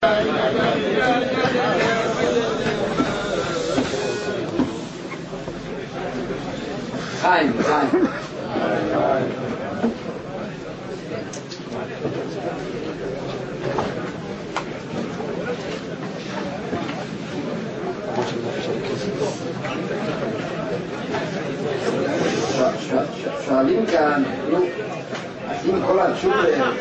חיים. שואלים כאן, אז אם כל התשובה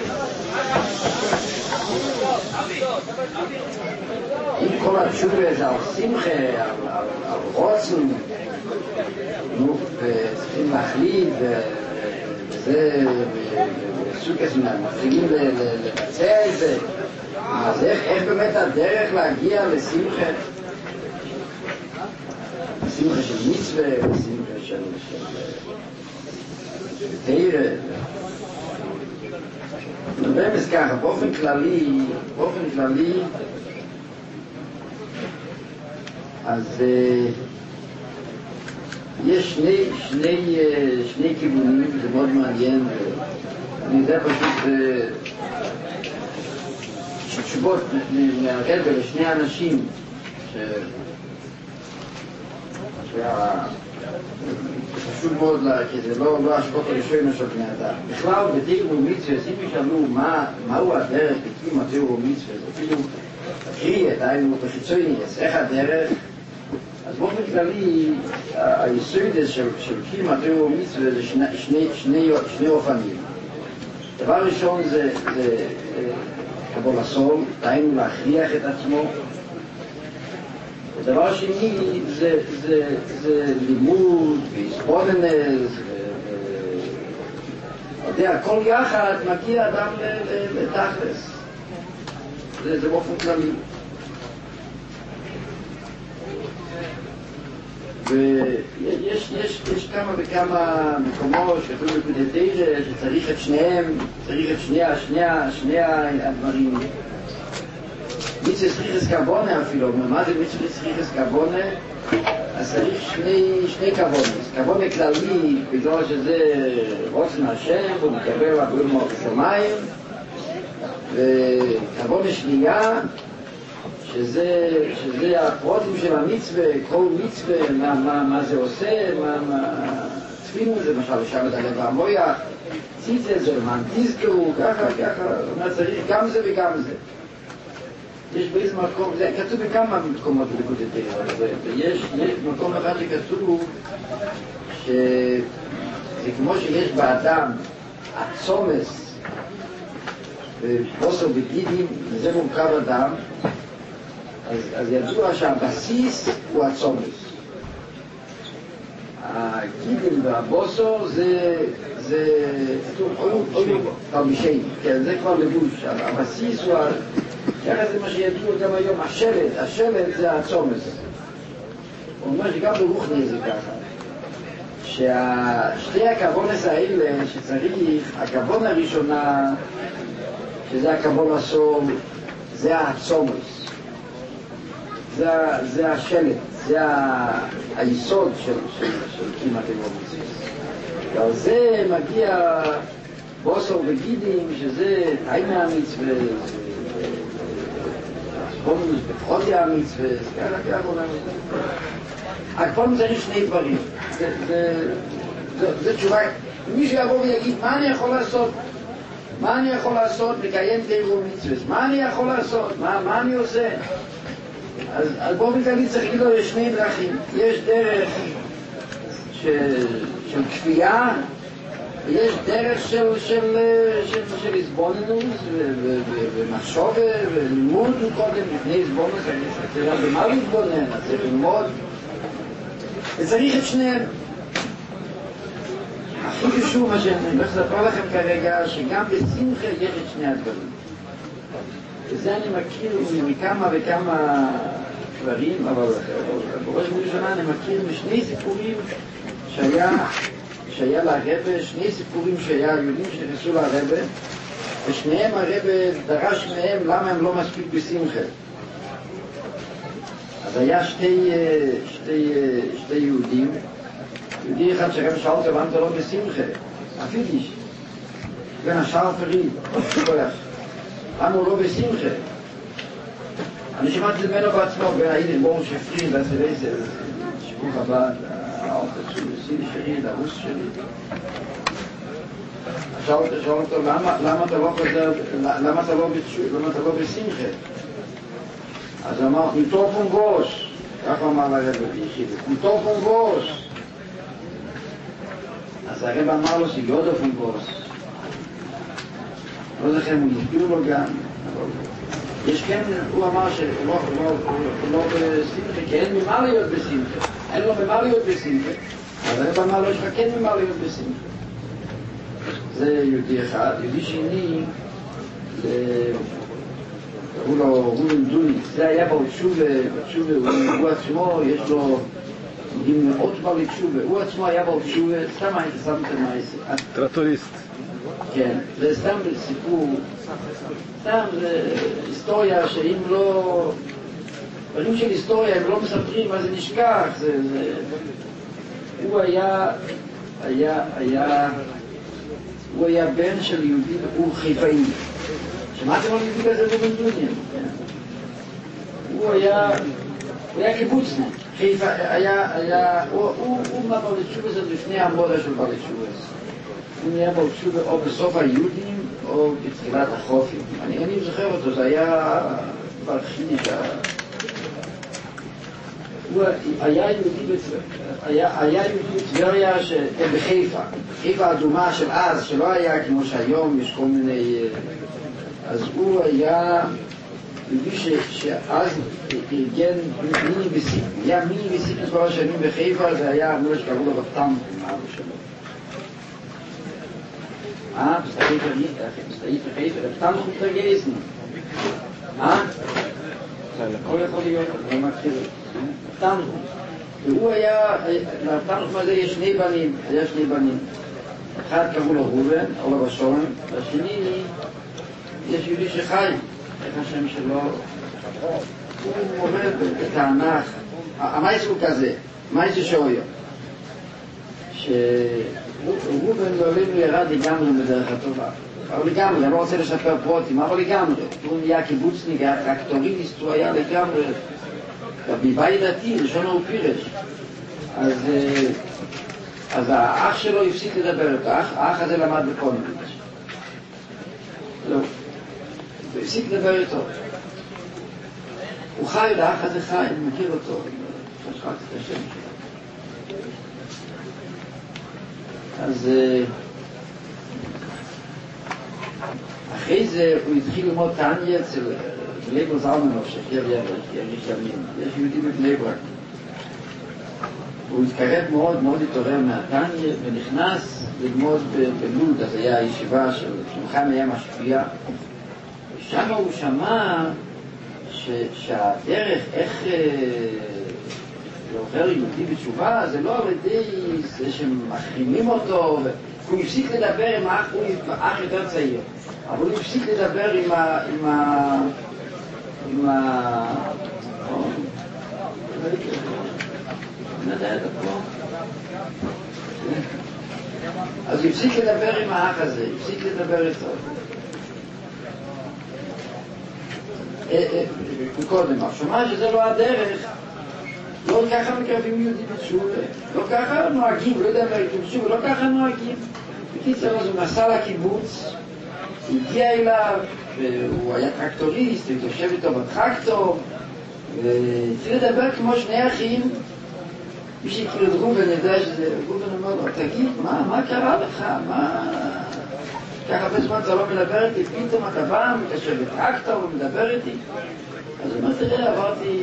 זה על שמחה, על רוצן, צריכים להחליט, וזה סוג כזה, מתחילים לבצע את זה. אז איך באמת הדרך להגיע לשמחה? שמחה של מצווה, שמחה של תירה. באמת ככה, באופן כללי, אז יש שני כיוונים, זה מאוד מעניין. אני יודע פשוט שתשובות מהרבה לשני אנשים חשוב מאוד, כי זה לא השפות הראשון של בני אדם. בכלל, בתיאור ומצווה, אם ישאלו מהו הדרך בקיום התיאור ומצווה, זה אפילו קריא את היינו בחיצוני, איך הדרך? אז באופן כללי, היסוד של קיום התיאור ומצווה זה שני אופנים. דבר ראשון זה קבול הסול, היינו להכריח את עצמו. ודבר שני זה לימוד והסבוננס, הכל יחד מגיע אדם לתכלס. זה באופן כללי. ויש כמה וכמה מקומות שכתוב בקודש שצריך את שניהם, צריך את שני הדברים. מצווה צריכס קבונה אפילו, מה זה מצווה צריכס קבונה? אז צריך שני קבונס. קבונה כללי, בגלל שזה רוצן השם, הוא מקבל עבור מות שמיים, וקבונה שנייה, שזה הפרוטים של המצווה, כל מצווה, מה זה עושה, תפינו זה, למשל, שם את הלב המויח, ציצה זה, מה תזכרו, ככה, צריך גם זה וגם זה. יש באיזה מקום, זה כתוב בכמה מקומות בקודש ויש מקום אחד שכתוב שזה כמו שיש באדם הצומס ובוסר וגידים, וזה מורכב אדם, אז ידוע שהבסיס הוא הצומס. הגידים והבוסר זה תלמישי, כן, זה כבר לבוש, הבסיס הוא ככה זה מה שידעו גם היום, השלט זה הצומס. הוא אומר שגם ברוחני זה ככה. ששתי הכוונס האלה שצריך, הכוון הראשונה, שזה הכוון הסול, זה הצומס. זה השלט, זה היסוד של כמעט אמוציס. ועל זה מגיע בוסר וגידים, שזה תאימה המצווה, בונוס בפרוטי המצווה, ככה אומר. הכפון צריך שני דברים. זה תשובה. מישהו יבוא ויגיד, מה אני יכול לעשות? מה אני יכול לעשות לקיים תיאור מצווה? מה אני יכול לעשות? מה אני עושה? אז באופן כללי צריך להגיד לו, יש שני דרכים. יש דרך של כפייה, יש דרך של הסבוננות ומחשוב ולימוד קודם לפני הסבוננות, צריך במה להתבונן, צריך ללמוד, וצריך את שניהם. הכי חשוב מה שאני הולך לספר לכם כרגע, שגם בשמחה יש את שני הדברים. וזה אני מכיר מכמה וכמה דברים, אבל בראש ובראשונה אני מכיר משני סיפורים שהיה לרבא, שני סיפורים שהיה יהודים שנכנסו לרבא, ושניהם הרבא דרש מהם למה הם לא מספיק בשמחה. אז היה שתי יהודים, יהודי אחד שהרבא שאל אותו למה אתה לא בשמחה, הפידיש, בין השאר פריד, למה הוא לא בשמחה? אני שמעתי את ממנו בעצמו, והייתי בורם שפרין, והסבייסר, שפוך הבא, האופן שלי, סיני שלי, הרוס שלי. שאל אותו, למה אתה לא חוזר, למה אתה לא בשמחה? אז הוא אמר, מתוך פונגוש, ככה אמר לרב בישיבה, מתוך פונגוש. אז הרב אמר לו שיודו פונגוש. לא זוכר, הוא הסביר לו גם, יש כן, הוא אמר שהוא לא בשמחה, כי אין ממה להיות בשמחה. אין לו ממה להיות בשמחה. אז הרב אמר לו, יש לך כן ממה להיות בשמחה. זה יהודי אחד. יהודי שני, קראו לו רובן דוני. זה היה בתשובה, הוא עצמו, יש לו עם מאות בעלי תשובה. הוא עצמו היה בתשובה, סתם הייתי שם את המעשה. טרטוריסט. כן, זה סתם סיפור, סתם זה היסטוריה שאם לא, דברים של היסטוריה הם לא מספרים, אז זה נשכח, הוא היה בן של יהודי, הוא חיפאי. שמעתם על יהודי כזה בבן דוניה? הוא היה קיבוצניק. חיפה הוא מה בעלי תשובה זה לפני המודה של בעלי תשובה. הוא נהיה בעלי תשובה או בסוף היהודים או בתחילת החופים. אני זוכר אותו, זה היה ברחיניש. הוא היה יהודי בטבריה בחיפה. חיפה אדומה של אז, שלא היה כמו שהיום יש כל מיני... אז הוא היה יהודי שאז ארגן מיני וסיק. היה מיני וסיק מספר השנים בחיפה, זה היה אמרו שקראו לו בטם. בסתאית בחיפה, בטם חוטר גייסנו. הכל יכול להיות, לא מתחיל. תנחום. והוא היה, לתנחום הזה יש שני בנים. אחד קראו לו רובן, או לו בשורן, והשני יש יהודי שחי, איך השם שלו, הוא עובד בתענך. המייס הוא כזה, מייס שויו, שרובן לעולים ירד לגמרי בדרך הטובה. אבל לגמרי, אני לא רוצה לשפר פרוטים, אבל לגמרי. הוא נהיה קיבוצניק, היה טרקטוריסט, הוא היה לגמרי... בבית דתי, לשון הוא פירש. אז האח שלו הפסיק לדבר איתו, האח הזה למד בקונביץ'. לא. הוא הפסיק לדבר איתו. הוא חי, האח הזה חי, אני מכיר אותו. שכחתי את השם שלו. אז אחרי זה הוא התחיל ללמוד תניא אצל בלייבו זלמנוב שחיר יריש ימין. יש יהודי בבני ברק. הוא התקרב מאוד, מאוד התעורר מהתניא ונכנס ללמוד בלוד, אז היה הישיבה של חיים היה משפיע. ושם הוא שמע שהדרך איך לעובר יהודי בתשובה זה לא על ידי זה שמחרימים אותו. הוא הפסיק לדבר עם האח, הוא אח יותר צעיר. אבל הוא הפסיק לדבר עם אז הוא הפסיק לדבר עם האח הזה, הפסיק לדבר איתו. קודם, הוא שומע שזה לא הדרך, לא ככה מקרבים יהודי בתשובה, לא ככה נוהגים, לא יודע מה בתשובה, לא ככה נוהגים. בקיצר, אז הוא נסע לקיבוץ, הגיע אליו, והוא היה טרקטוריסט, הוא יושב איתו בטרקטור, והתחיל לדבר כמו שני אחים. מי שהכיר את רובן ידע שזה, רובן אמר לו, תגיד, מה קרה לך? ככה הרבה זמן אתה לא מדבר איתי, פתאום אתה בא, מתיישב בטרקטור ומדבר איתי. אז הוא אומר, תראה,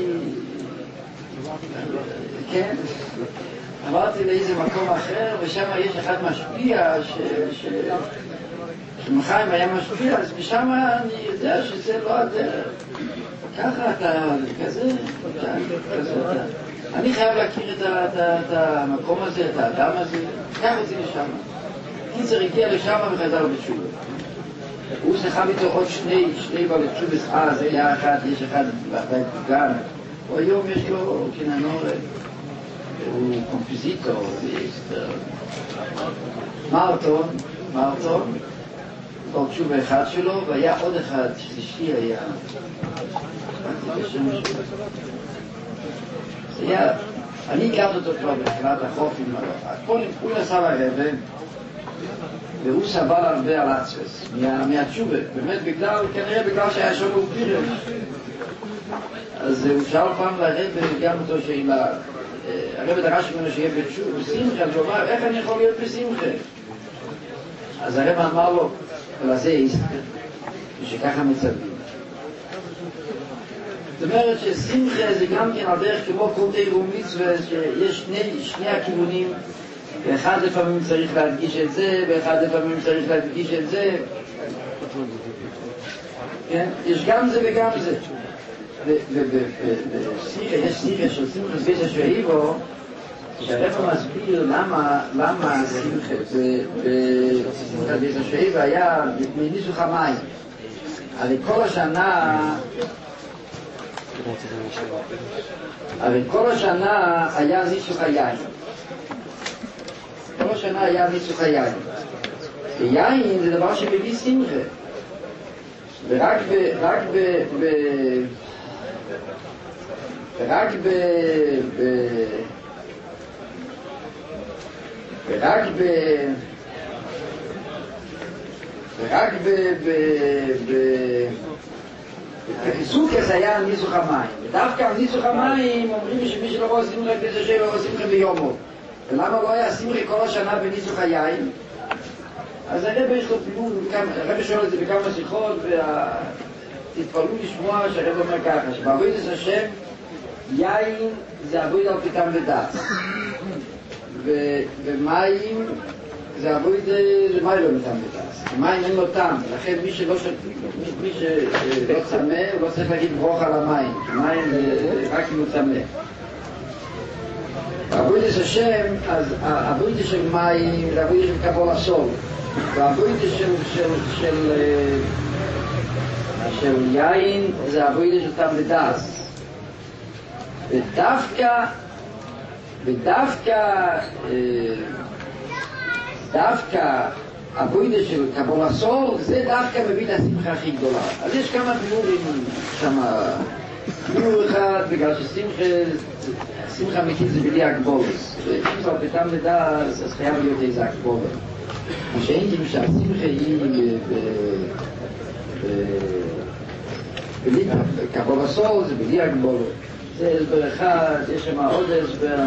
עברתי לאיזה מקום אחר, ושם יש אחד משפיע, שמחיים היה משפיע, אז משם אני יודע שזה לא הדרך. ככה אתה, כזה, אני חייב להכיר את המקום הזה, את האדם הזה, קח אותי לשם. קיצר הגיע לשם וחזר בתשובה. הוא שחם איתו עוד שני בעלי תשובה, זה היה אחד, יש אחד בבית גן, או היום יש לו כננור, הוא קומפיזיטור, מרטון, בעל תשובה אחד שלו, והיה עוד אחד, שלישי היה, אני הכרתי אותו כבר בתחילת החופים, הוא נסע לרבא, והוא סבל הרבה על עצמס, מהתשובה, באמת כנראה בגלל שהיה שם הוא פירם. אז הוא שאל פעם לרבא גם אותו שאלה, הרבא דרש ממנו שיהיה בשמחה, אז הוא אמר, איך אני יכול להיות בשמחה? אז הרבא אמר לו, ולזה איסטר, ושככה מצווים. זאת אומרת ששמחה זה גם כן על דרך כמו כל תירו מצווה, שיש שני הכיוונים, ואחד לפעמים צריך להדגיש את זה, ואחד לפעמים צריך להדגיש את זה. כן? יש גם זה וגם זה. יש שמחה של שמחה ביסה שהיבו, שהרבא מסביר למה שמחה בשמחה ביסה שהיבו היה מניסוך המים. הרי כל השנה היה ניסוך היין. כל השנה היה ניסוך היין. ויין זה דבר שמביא שמחה. ורק סוכס היה ניסוך המים. ודווקא על ניסוך המים אומרים שמי שלא רואה שמחה בזה שלא רואה שמחה ביומו. ולמה לא היה שמחה כל השנה בניסוך היין? אז הרבא יש לו פילול, הרבא שואל את זה בכמה שיחות, ותתפלאו לשמוע שהרבא אומר ככה, שבעבודת השם יין זה עבודה על פתם ודעת, ומים זה עבודה למים לא מתם ודעת, מים אין לו טעם, לכן מי שלא צמא הוא לא צריך להגיד ברוך על המים, כי מים זה רק אם הוא צמא. בעבודת השם, אז העבודה של מים זה עבודה של קבול הסול, והעבודה של יין זה העבודה של טעם ודעת. ודווקא העבודה של קבול הסול זה דווקא מביא את השמחה הכי גדולה. אז יש כמה דיבורים שם. דיבור אחד בגלל ששמחה אמיתית זה בלי הגבולס. ואם כבר בטעם ודעת אז חייב להיות איזה הגבולת. מה שאין כאילו שהשמחה היא בלי קבול הסול זה בלי הגבולת. זה הסבר אחד, יש שם עוד הסבר.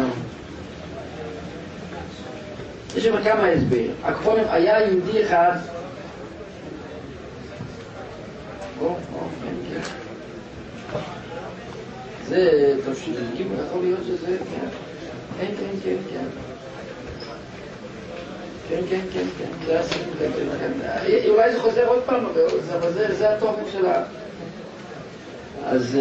יש שם כמה הסבר. הכפולים היה יהודי אחד. זה תפשיט, יכול להיות שזה, כן. זה הסיום, אולי זה חוזר עוד פעם, אבל זה התוכן שלה. אז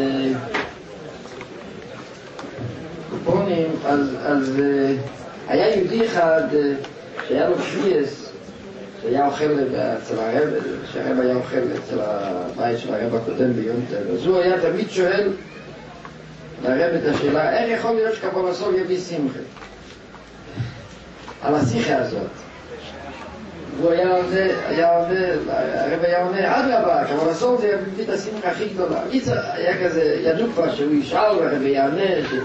אז היה יהודי אחד שהיה לו שוויס, שהיה אוכל אצל הרב, שהרב היה אוכל אצל הבית של הרב הקודם ביום טל. אז הוא היה תמיד שואל לרב את השאלה, איך יכול להיות שקבול הסול יביא שמחה? על השיחה הזאת. הוא היה עונה, הרב היה עונה, עד רבה, קבול הסול זה יביא את השמחה הכי גדולה. היה כזה, ידעו כבר שהוא ישאל, והרב יענה,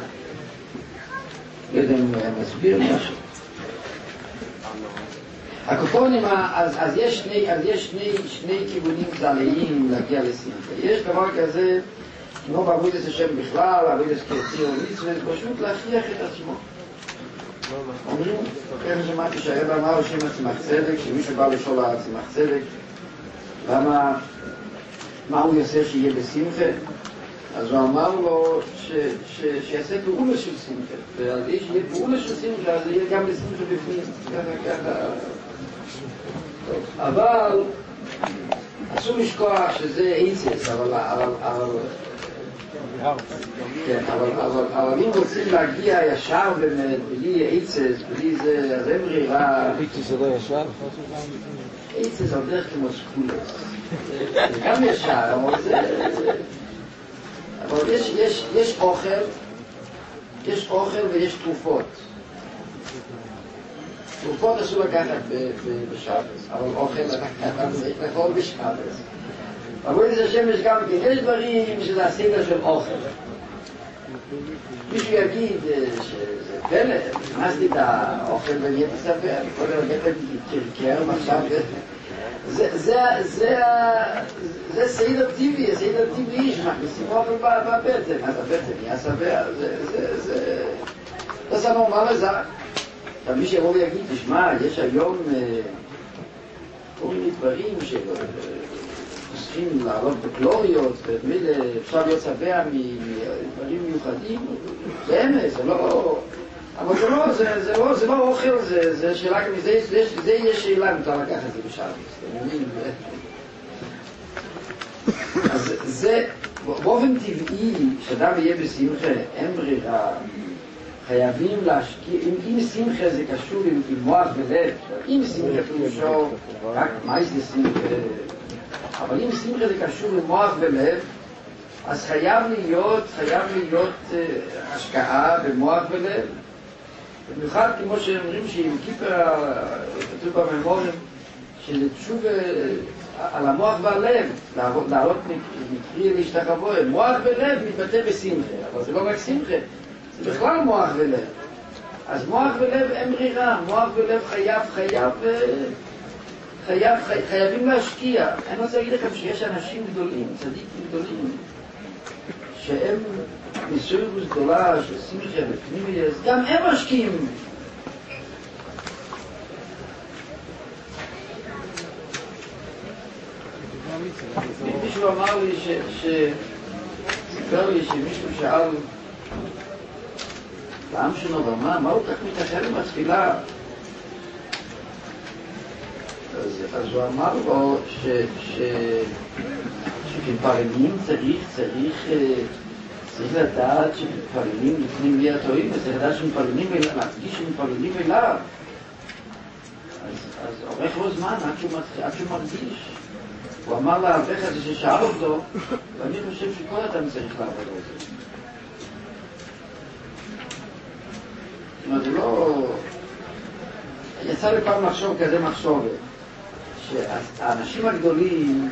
לא יודע אם הוא היה מסביר משהו. הקופונים, אז יש שני כיוונים זליים להגיע לשמחה. יש דבר כזה, כמו בעבודת השם בכלל, עבודת כתיר ומצווה, פשוט להכריח את עצמו. אומרים, ככה שמעתי שהרב אמר שם צמח צדק, שמישהו בא לשאול על צמח צדק, מה הוא יעשה שיהיה בשמחה? אז הוא אמר לו שיעשה פעולה של שמחה, ועל זה שיהיה פעולה של שמחה, אז יהיה גם לשמחה בפנים, ככה. אבל אסור לשכוח שזה איצס, אבל אם רוצים להגיע ישר באמת, בלי איצס, בלי זה, אז אין ברירה. איצס זה לא ישר? איצס על דרך כמו סקולס. זה גם ישר, אבל יש אוכל ויש תרופות. תרופות אסור לקחת בשבס, אבל אוכל לקחת לאכול בשבס. בעבודת השם יש גם כן, יש דברים שזה הסדר של אוכל. מישהו יגיד שזה פלא, הכנסתי את האוכל ונהייתי שבע, כל הרגע קרקר ועכשיו זה סדר טבעי, סדר טבעי שמכניסים אוכל בבטן, אז הבטן נהיה שבע, זה נורמל לזה. עכשיו מי שיבוא ויגיד, תשמע, יש היום כל מיני דברים שחוסכים לעלות בקלוריות, ובמילה אפשר להיות שבע מדברים מיוחדים, זה אמת, זה לא... אבל זה לא אוכל, זה שאלה כמי, זה יהיה שאלה, מותר לקחת את זה בשביל, אתם מבינים? אז זה, באופן טבעי, שאדם יהיה בשמחה, אין ברירה, חייבים להשקיע, אם שמחה זה קשור עם מוח ולב, אם שמחה פירושו, רק מה זה שמחה? אבל אם שמחה זה קשור עם מוח ולב, אז חייב להיות השקעה במוח ולב. במיוחד כמו שאומרים שעם כיפר, כתוב בממורים, שזה תשוב על המוח והלב, לעלות מקרי להשתחוות. מוח ולב מתבטא בשמחה, אבל זה לא רק שמחה, זה בכלל מוח ולב. אז מוח ולב אין ברירה, מוח ולב חייבים להשקיע. אני רוצה להגיד לכם שיש אנשים גדולים, צדיקים גדולים, שהם מסוירוס גדולה של שמחה ופנימיות, גם הם משקיעים. מישהו אמר לי סיפר לי שמישהו שאל לעם שלו מה הוא כך מתאחד עם התפילה? אז הוא אמר לו שכפרלים צריך לדעת שמתפללים לפני מליאת אלוהים, וצריך לדעת שמתפללים אליו, להדגיש שמתפללים אליו. אז עורך לו זמן עד שהוא מרגיש. הוא אמר לאברך הזה ששאל אותו, ואני חושב שכל אדם צריך לעבוד על זה. זאת אומרת, זה לא... יצא לי פעם לחשוב כזה מחשבת, שהאנשים הגדולים,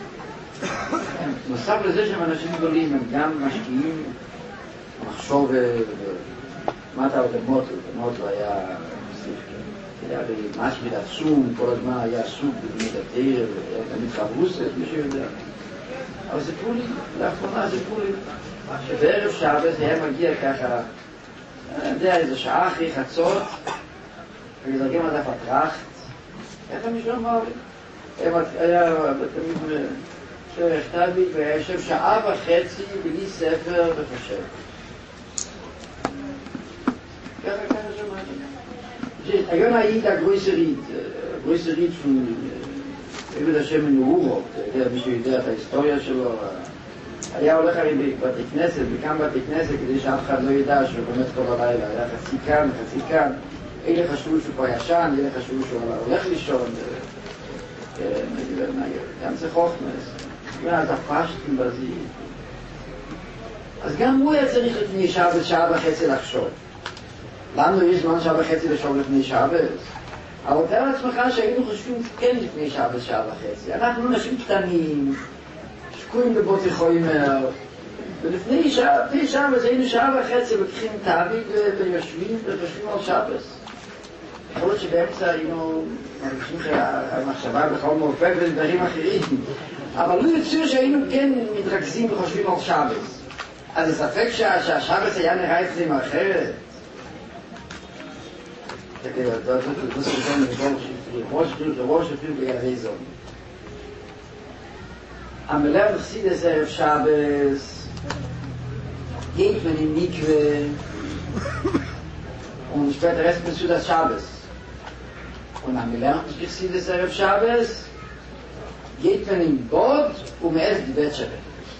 נוסף לזה שהם אנשים גדולים, הם גם משקיעים מחשוב, מה אתה עוד מוטו היה היה במשמיד עצום, כל הזמן היה עסוק בבניית התיר, היה תמיד חברוסת, מישהו יודע. אבל סיפרו לי, לאחרונה סיפרו לי, שבערב שבת היה מגיע ככה, אני יודע, איזו שעה אחרי חצות, ולדרגם עד הפטרחת, איך מישהו אמר לי? היה תמיד שהכתבי, והיה יושב שעה וחצי בלי ספר וחושב. ככה שמעתי. היום היית הגרויסרית של עבד השם מנורות, מישהו יודע את ההיסטוריה שלו, היה הולך הרי בבתי כנסת, בכמה בתי כנסת, כדי שאף אחד לא ידע שהוא באמת כל הלילה, היה חצי כאן, אלה חשבו שהוא כבר ישן, אלה חשבו שהוא הולך לישון, גם זה חוכמס, ואז הפשטים בזה. אז גם הוא היה צריך לפני שעה וחצי לחשוב. לנו יש זמן שעה וחצי לחשוב לפני שעה וחצי. אבל תאר לעצמך שהיינו חושבים כן לפני שעה וחצי. אנחנו אנשים קטנים, שקועים בבוטי חוימר, ולפני שעה היינו שעה וחצי לוקחים תאביק ויושבים על שבס. יכול להיות שבאמצע היינו מרגישים שהמחשבה בכל מורפק ודברים אחרים, אבל לא יצאו שהיינו כן מתרכזים וחושבים על שבס. אז זה ספק שהשבס היה נראה אצלם אחרת. Das ist schon eine große Fülle Raison. Am Leben sieht es auf Shabbos, geht man in Mikve und später rest man zu das Shabbos. Und am Leben sieht es auf Shabbos, geht man in Bord und man erst die Bettschere.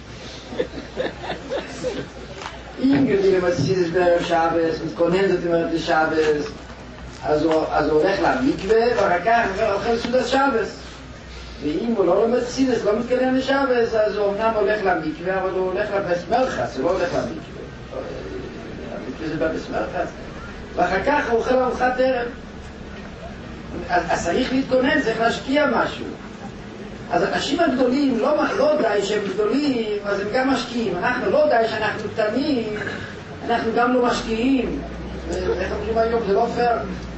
Irgendwie, wenn man sieht es auf Shabbos, und kondensiert immer auf die Shabbos, אז הוא הולך למקווה, ואחר כך אוכל סעודת שבס. ואם הוא לא לומד חסידות, לא מתקדם לשבס, אז הוא אמנם הולך למקווה, אבל הוא הולך לבסמרחס, הוא לא הולך למקווה. המקווה זה בבסמרחס. ואחר כך הוא אוכל ארוחת ערב. אז צריך להתכונן, צריך להשקיע משהו. אז האנשים הגדולים, לא די שהם גדולים, אז הם גם משקיעים. אנחנו לא די שאנחנו קטנים, אנחנו גם לא משקיעים. איך אומרים היום, זה לא פייר.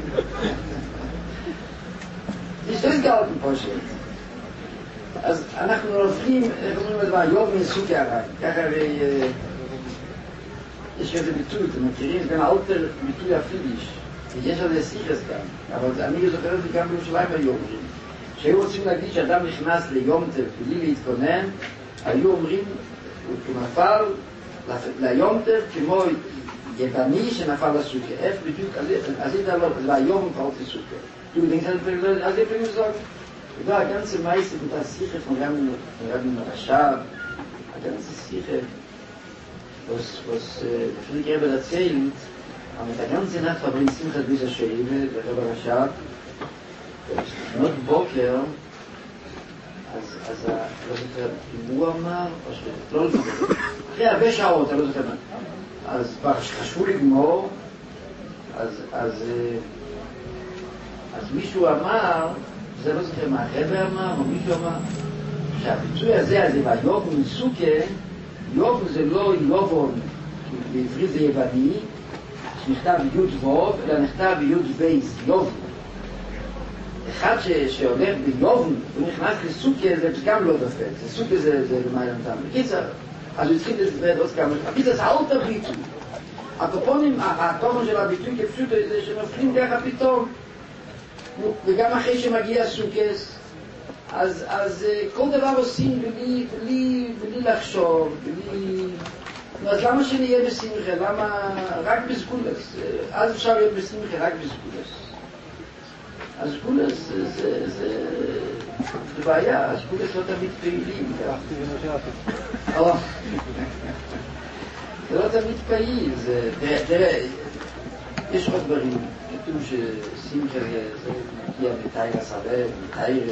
זה שתי סגלתם פשוט. אז אנחנו הולכים, איך אומרים לדבר, יום מסוכי הרעי. ככה הרי יש איזה ביטוי, אתם מכירים, גם האלטר ביטוי הפידיש. יש על זה סיכס גם, אבל אני זוכר את זה גם בירושלים היום. שהיו רוצים להגיד שאדם נכנס ליום טף בלי להתכונן, היו אומרים, הוא נפל ליום טף כמו יווני שנפל לסוכר. איך בדיוק, אז זה לא, ליום נפל לסוכר. Du denkst, also ich will sagen, da ganze meiste mit der Sicher von Rabbi Rashab, die ganze Sicher, was Friedrich Rebbe erzählt, aber mit der ganzen Nacht verbringt Simchat bis Sheive, der Rabbi Rashab, not Boker, אז לא זוכר, אם הוא אמר, או לא זוכר, אחרי הרבה שעות, אני לא זוכר, אז חשבו לגמור, אז מישהו אמר, זה לא זוכר מה הרב אמר, או מישהו אמר, שהביצוי הזה, והיובון מסוכה, יובון זה לא יובון, בעברית זה יווני, שנכתב י' ו', אלא נכתב י' בייס, יובון. אחד שהולך ביובון, הוא נכנס לסוכה, זה גם לא דפק, סוכה זה מה יונתם. בקיצר, אז הוא התחיל לדבר עוד כמה, בקיצר זה עוד הביטוי. הקופונים, התוכן של הביטוי כפשוט זה שנופלים ככה פתאום, וגם אחרי שמגיע סוכס, אז כל דבר עושים בלי לחשוב, אז למה שנהיה בשמחה? למה רק בסגולס? אז אפשר להיות בשמחה רק בסגולס. אז סגולס זה בעיה, הסגולס לא תמיד פעילים. זה לא תמיד פעיל, תראה, יש עוד דברים. כתוב ששמחה זה מגיע מתאיר הסרב, מתאיר...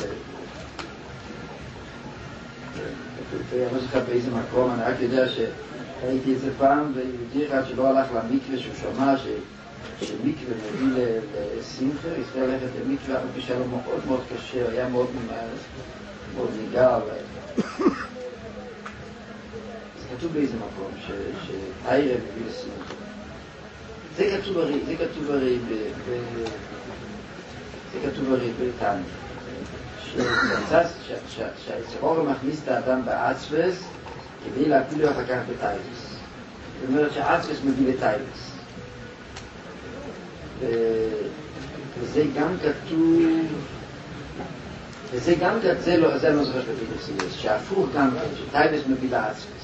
אני לא זוכר באיזה מקום, אני רק יודע שראיתי את זה פעם, ויהודי אחד שלא הלך למקווה, שהוא שמע שמקווה מביא לשמחה, ישראל הלכת למקווה, אבל פי שהיה לו מאוד מאוד קשה, היה מאוד ניגר. אז כתוב באיזה מקום, שתאיר מביא לשמחה. זה כתוב הרי בתניא, שהיצרור מכניס את האדם בעצבס כדי להפיל לו אחר כך בטייבס. זאת אומרת שהעצבס מביא לטייבס. וזה גם כתוב, זה לא זוכר שבית שהפוך גם שטייבס מביא לעצבס.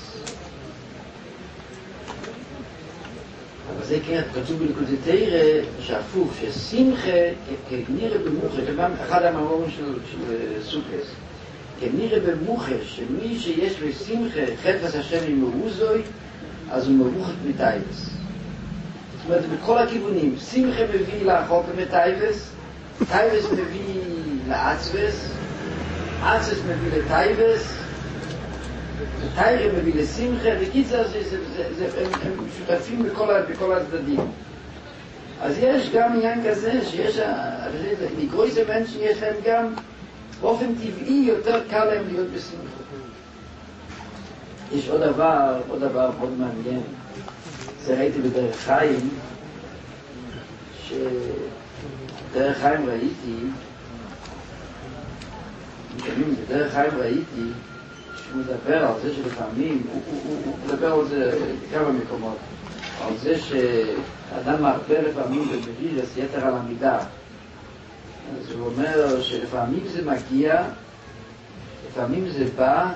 אבל זה כתוב בליקוטי תורה שהפוך, ששמחה כנראה במוחש, אחד המאמרים של סוכס, כנראה במוחש, שמי שיש לו שמחה, חפץ השם עם מרוזוי, אז הוא מרוחק מטייבס. זאת אומרת, בכל הכיוונים, שמחה מביא לחוק מטייבס, טייבס מביא לעצבס, עצבס מביא לטייבס, תאיר מביא לשמחה, וקיצר הם שותפים בכל הצדדים. אז יש גם עניין כזה שיש, לקרוא איזה מנש שיש להם גם באופן טבעי יותר קל להם להיות בשמחה. יש עוד דבר מאוד מעניין. זה ראיתי בדרך חיים, שדרך חיים ראיתי, בדרך חיים ראיתי, הוא מדבר על זה שלפעמים, הוא מדבר על זה בכמה מקומות, על זה שאדם מרבה לפעמים ומביא יתר על המידה. אז הוא אומר שלפעמים זה מגיע, לפעמים זה בא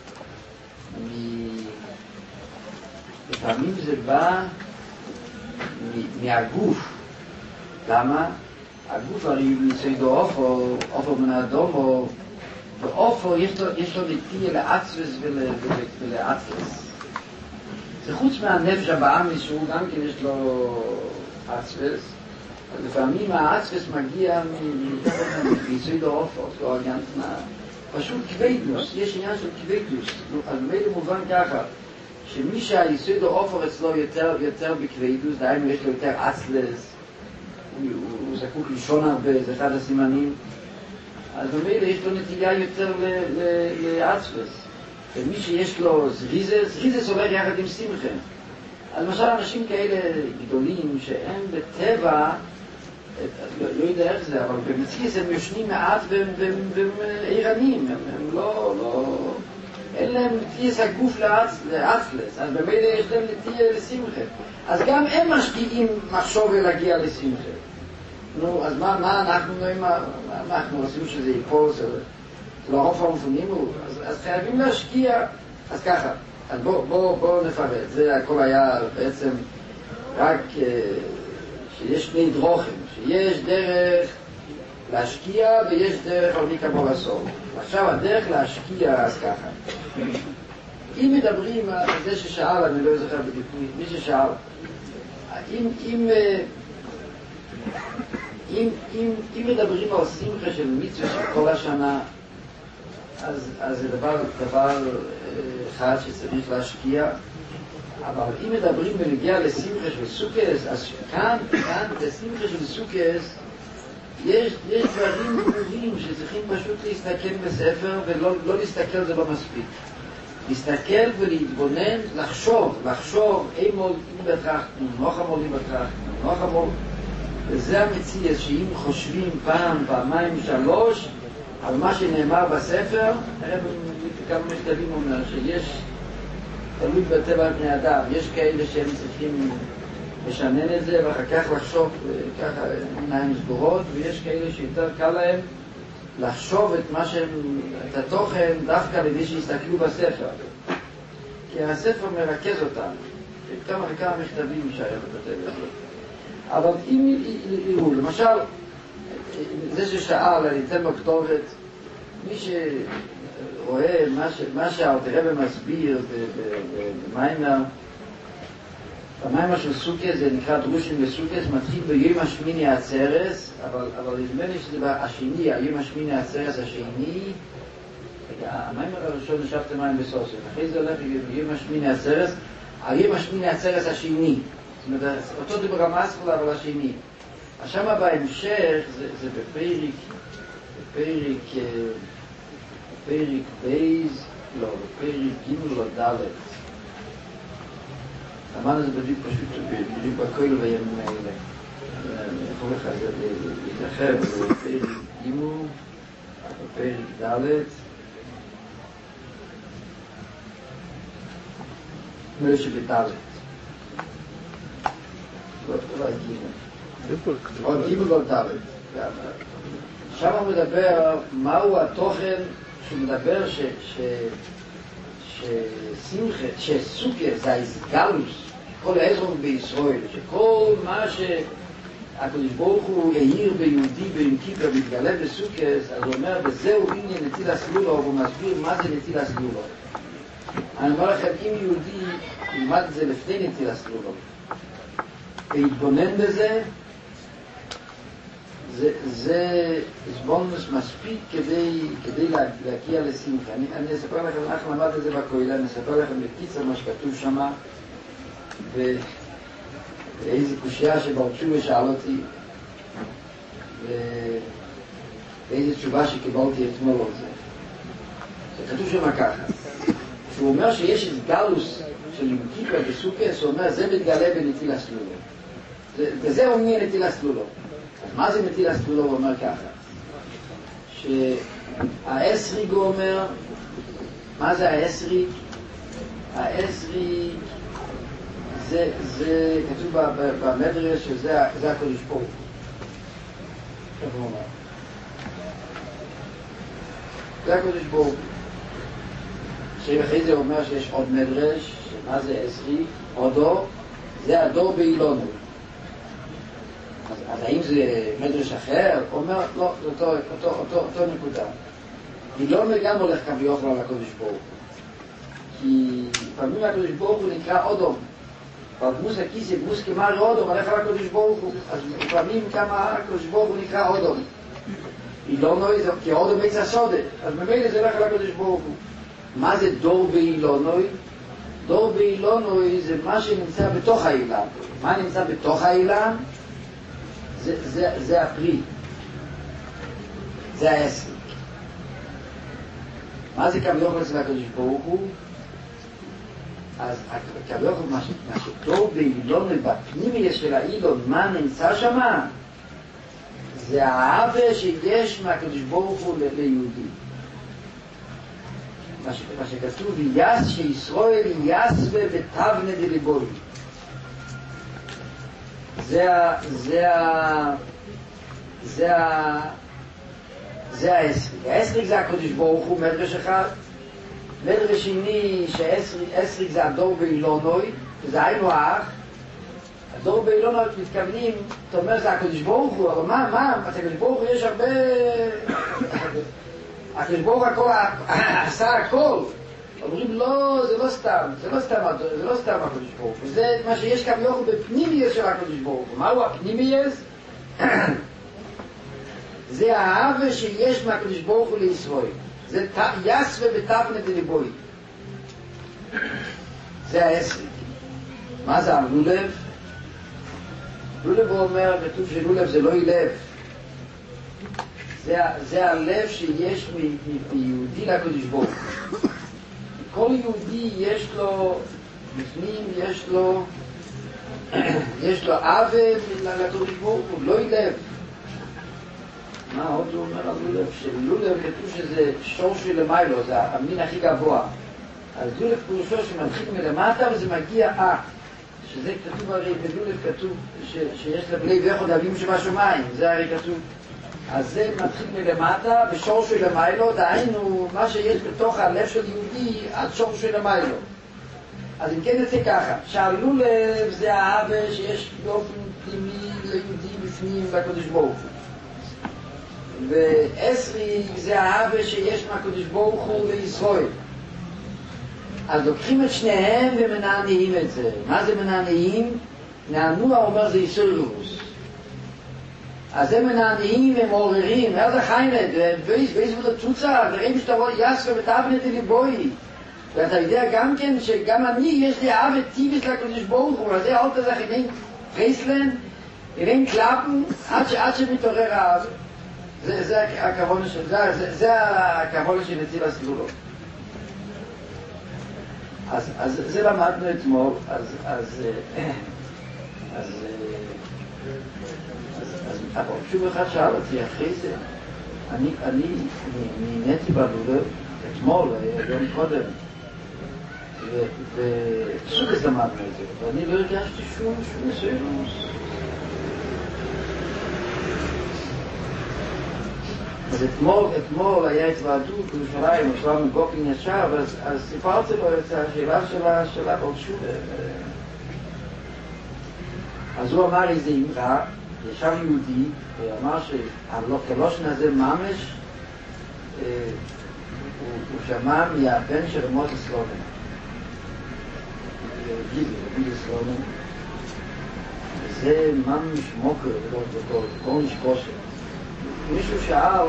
מהגוף. למה? הגוף הרי מצוידו אופו מן האדום, ואופו יש לו נטייה לעצבס ולעצלס. זה חוץ מהנפש הבאמיס שהוא גם כן יש לו עצבס, אז לפעמים העצבס מגיע מצוידו אופו, לא עניין פשוט כבדוס, יש עניין של כבדוס. אז מילה מובן ככה, שמי שהיסוד האופר אצלו יותר בכבדוס, דהיינו יש לו יותר עצלס, הוא זקוק לישון הרבה, זה אחד הסימנים, אז במילא יש לו נטייה יותר לעצבס. ומי שיש לו זריזס הולך יחד עם שמחה. אז למשל אנשים כאלה גדולים שהם בטבע, לא יודע איך זה, אבל במציאות הם יושנים מעט והם עירנים, הם לא... אין להם נטייה סגוף לעצלס, אז במילא יש להם נטייה לשמחה. אז גם הם משקיעים מחשוב להגיע לשמחה. נו, אז מה אנחנו עושים שזה ייפול, זה לא רוב המפונים הוא, אז חייבים להשקיע, אז ככה, אז בואו נפרט, זה הכל היה בעצם רק שיש שני דרוכים, שיש דרך להשקיע ויש דרך על מי כמו לעשות. עכשיו הדרך להשקיע, אז ככה, אם מדברים על זה ששאל, אני לא זוכר בדיוק, מי ששאל, אם מדברים על שמחה של מצווה של כל השנה, אז זה דבר אחד שצריך להשקיע, אבל אם מדברים בנגיע לשמחה של סוכס, אז כאן בשמחה של סוכס יש דברים ברורים שצריכים פשוט להסתכל בספר, ולא להסתכל זה לא מספיק. להסתכל ולהתבונן, לחשוב, אימול אם בטרחנו, נוח המול אם בטרחנו, נוח המול. וזה המציאות שאם חושבים פעמיים, שלוש, על מה שנאמר בספר, כמה מכתבים אומר שיש, תלוי בטבע בני אדם, יש כאלה שהם צריכים לשנן את זה ואחר כך לחשוב ככה עיניים סגורות, ויש כאלה שיותר קל להם לחשוב את התוכן דווקא על ידי שיסתכלו בספר, כי הספר מרכז אותם. כמה וכמה מכתבים שהיה בכתב את זה. אבל אם יראו, למשל, זה ששאל, אני אתן לו כתובת, מי שרואה מה שהאלתר רבי מסביר במיימר של סוכס, זה נקרא דרושים לסוכס, מתחיל ביום השמיני העצרס, אבל נדמה לי שזה השני, היום השמיני העצרס השני, המיימר הראשון נשאבתם מים בסוסף, אחרי זה הולך ביום השמיני העצרס, היום השמיני העצרס השני, זאת אומרת, אותו דבר המסחול, אבל השני. עכשיו בהמשך, זה בפרק בייז, לא, בפרק גימל או דלת. אמרנו את זה בדיוק פשוט, בדיוק בכל בימים האלה. אני יכול לך להתרחב, בפרק גימל, בפרק דלת. נראה שבדלת. לא גימל. עוד גימל או דלת. שם הוא מדבר מהו התוכן שמדבר שסוכר זה ההסגלוס, כל העזרון בישראל, שכל מה שהקדוש ברוך הוא העיר ביהודי ועם כיפה והתגלה בסוכר, אז הוא אומר, וזהו עניין נטיל הסלולו, והוא מסביר מה זה נטיל הסלולו. אני אומר לכם, אם יהודי ילמד את זה לפני נטיל הסלולו, והתבונן בזה, זה זבונוס מספיק כדי להגיע לשמחה. אני אספר לכם, אנחנו למד את זה בכולל, אני אספר לכם בקיצר מה שכתוב שם, ואיזו קושיה שברצ'ו שאל אותי, ואיזו תשובה שקיבלתי אתמול על זה. זה כתוב שם ככה, שהוא אומר שיש גלוס של כיפה בסוכס, הוא אומר, זה מתגלה בנטיל הסלולו. וזה אומר נטיל הסלולו. אז מה זה נטיל הסלולו? הוא אומר ככה, שהאסריג אומר, מה זה האסריג? האסריג זה כתוב במדרש שזה הקודש פה. איך הוא אומר? זה הקודש פה. שאחרי זה אומר שיש עוד מדרש, מה זה אסריג? עודו, זה הדור באילונו. אז האם זה מדרש אחר? הוא אומר, לא, זה אותו נקודה. אילון גם הולך כאן ויוכל על הקודש ברוך. כי פעמים הקודש ברוך הוא נקרא אודום. בגמוס הכיסי, גמוס כמר אודום, הולך על הקודש ברוך הוא. אז פעמים כמה הקודש ברוך הוא נקרא אודום. אילונוי זה כי אודום עץ הסודה. אז ממילא זה הולך על הקודש ברוך הוא. מה זה דור באילונוי? דור באילונוי זה מה שנמצא בתוך האילן. מה נמצא בתוך האילן? זה הפרי, זה העסק. מה זה כביכול אצל הקדוש ברוך הוא? אז כביכול מה שטוב באילון ובפנימיות של האילון, מה נמצא שמה? זה האהבה שיש מהקדוש ברוך הוא ליהודי. מה שכתוב, שישראל יסווה ותבנה דליבוי. זה האסריק. האסריק זה הקדוש ברוך הוא, מדרש אחד. מדרש שני, שאסריק זה הדור באילונוי, וזה היינו האח. הדור באילונוי מתכוונים, אתה אומר זה הקדוש ברוך הוא, אבל מה? הקדוש ברוך הוא יש הרבה... הקדוש ברוך הוא עשה הכל. אומרים לא, זה לא סתם הקדוש ברוך הוא. זה מה שיש כביכול בפנימיות של הקדוש ברוך הוא. מהו הפנימיות? זה האהבה שיש מהקדוש ברוך הוא לישראל. זה יסווה ותבנה דליבוי. זה העסק. מה זה הלולב? לולב הוא אומר, כתוב שלולב זה לא לב. זה הלב שיש מיהודי לקדוש ברוך הוא. כל יהודי יש לו, בפנים יש לו אהבה לקדוש ברוך הוא, לא לב. מה עוד הוא אומר על לולב? שלולב כתוב שזה שור של למיילו, זה המין הכי גבוה. אז לולב פירושו שמתחיל מלמטה וזה מגיע שזה כתוב הרי בלולב כתוב שיש לבני ואיכות אבים שבשמיים, זה הרי כתוב. אז זה מתחיל מלמטה בשור של למיילו, דהיינו מה שיש בתוך הלב של יהודי עד שור של למיילו. אז אם כן יוצא ככה, שהלולב זה האהבה שיש באופן פנימי ליהודי בפנים לקדוש ברוך הוא. ואסריק זה האהבה שיש מהקדוש ברוך הוא לישראל. אז לוקחים את שניהם ומנענעים את זה. מה זה מנענעים? נענוע אומר זה יסורוס. אז הם מנענעים, הם עוררים, איזה חיינת, ואיזה ודה תוצא, דברים שתבוא יסווה ותבנה דליבוי. ואתה יודע גם כן שגם אני יש לי אהבה טיבית לקדוש ברוך הוא, אז זה עוד כזה חינאים פרייסלן, חינאים קלאפן, עד שמתעורר האהבה. זה הכבוד של נציב הסגולות. אז זה למדנו אתמול, אבל שוב אחד שאל אותי אחרי זה, אני נהניתי בלולב אתמול, יום קודם, ושוב למדנו את זה, ואני לא הרגשתי שום מסוימוס. אז אתמול היה התוועדות בירושלים, עכשיו מגופין ישר, אז סיפרתי לו את השאלה שלה עוד שוב. אז הוא אמר איזה אמרה, ישב יהודי, ואמר שהלושן הזה ממש, הוא שמע מהבן של מוטי סלובן. גילי סלובן. וזה ממש מוקר, כל משקושר. מישהו שאל,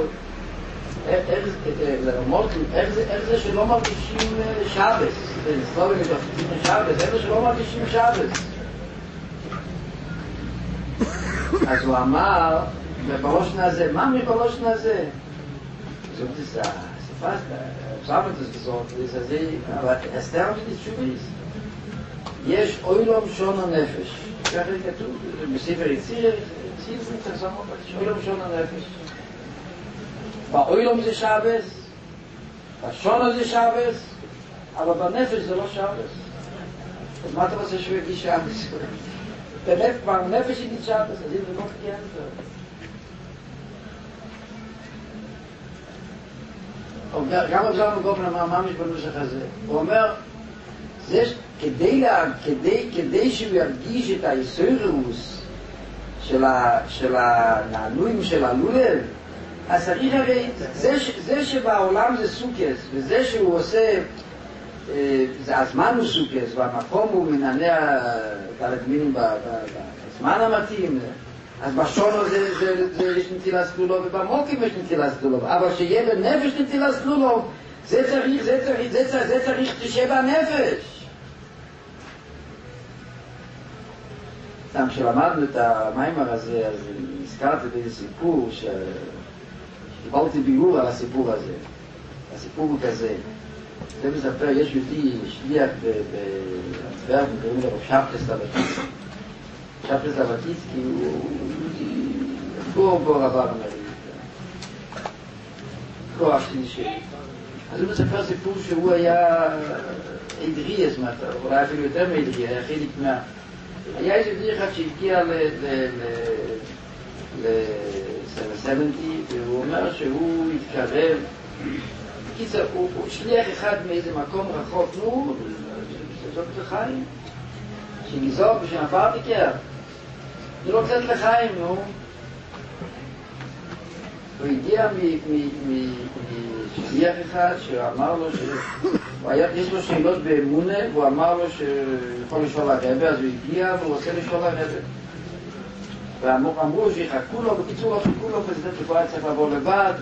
איך זה שלא מרגישים שבס? סלובן מתפקידים שבס, איך זה שלא מרגישים שבס? אז הוא אמר, בראשון הזה, מה מבראשון הזה? אז הוא אמר, ספסת, ספסת זאת, אבל אסתר אמרתי תשוביס. יש אוילום שון הנפש. ככה כתוב, בספר יציר, אוילום שון הנפש. באוילום זה שבס, בשון זה שבס, אבל בנפש זה לא שבס. אז מה אתה רוצה שהוא יגיש שבס? בנפש היא נשארת, אז אם זה לא חתיין זה. גם עכשיו מגופן אמר ממש בנושך הזה. הוא אומר, כדי שהוא ירגיש את היסוירוס של הנענועים של הלולב, אז צריך הרי, זה שבעולם זה סוכס, וזה שהוא עושה, הזמן הוא סוכס, והמקום הוא מנענע תלתמינים בזמן המתאים, אז בשונו יש נטילת סלולוב, ובמוקים יש נטילת סלולוב, אבל שיהיה בנפש נטילת סלולוב, זה צריך שתשב הנפש. סתם כשלמדנו את המיימר הזה, אז הזכרתי באיזה סיפור, שקיבלתי ביאור על הסיפור הזה. הסיפור הוא כזה. זה מספר, יש יהודי שליח באנטוורפן, קוראים לו שבתאי סלווטיצקי. שבתאי סלווטיצקי הוא בור עבר אמריקה. כוח שלישי. אז הוא מספר סיפור שהוא היה עדרי, אולי אפילו יותר מעדרי, היה חלק מה... היה איזה יהודי אחד שהגיע ל-70, והוא אומר שהוא התקרב. בקיצר, הוא שליח אחד מאיזה מקום רחוק, נו, זאת לחיים, שניזוק בשביל הפרטיקר. זה לא קצת לחיים, נו. הוא הגיע משליח אחד שאמר לו יש לו שאלות באמונה, והוא אמר לו שיכול לשאול הרבה, אז הוא הגיע והוא רוצה לשאול הרבה. ואמרו שיחכו לו, בקיצור לא חיכו לו, הוא היה צריך לעבור לבד,